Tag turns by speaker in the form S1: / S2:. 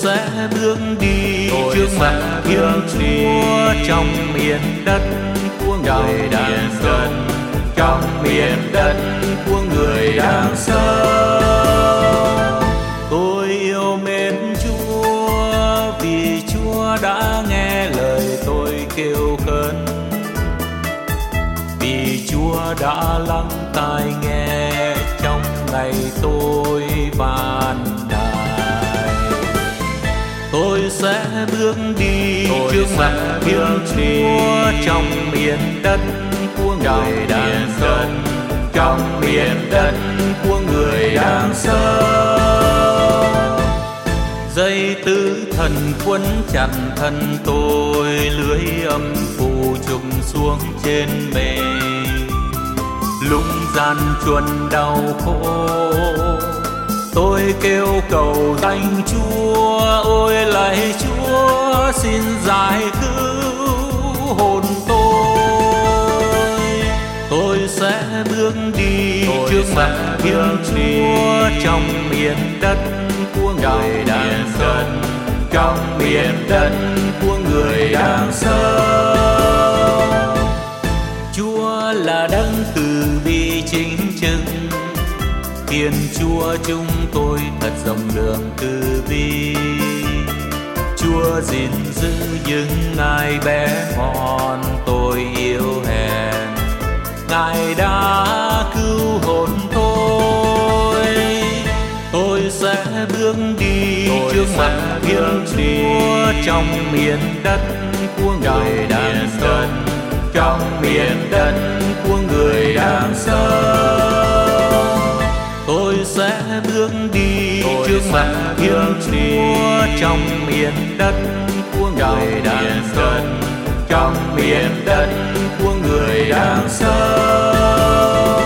S1: sẽ bước đi trước mặt Thiên Chúa trong miền đất của người đang dân, trong miền đất của người đang sống. Tôi yêu mến Chúa vì Chúa đã nghe lời tôi kêu khấn, vì Chúa đã lắng tai nghe trong ngày tôi van nài. Tôi sẽ bước đi trước mặt Thiên Chúa trong miền đất của người đang dân, trong miền đất của người đang sống. Dây tứ thần quấn chặt thân tôi, lưới âm phủ trùm xuống trên mình. Lúc gian truân đau khổ, tôi kêu cầu danh Chúa. Ôi lạy Chúa, xin giải cứu hồn tôi. Tôi sẽ bước đi trước mặt Thiên Chúa trong miền đất của người đang dân, trong miền đất của người đang sống. Chúa là đấng từ bi chính trực, Thiên Chúa chúng tôi thật rộng lượng từ bi. Chúa gìn giữ những ngài bé mọn tôi yêu hèn, Ngài đã cứu hồn tôi. Tôi sẽ bước đi trước mặt Thiên Chúa trong miền đất của người đang dân, trong miền đất của người đang sống. Tôi sẽ bước đi trước mặt Thiên Chúa trong miền đất của người đang dân, trong miền đất của người đang sống.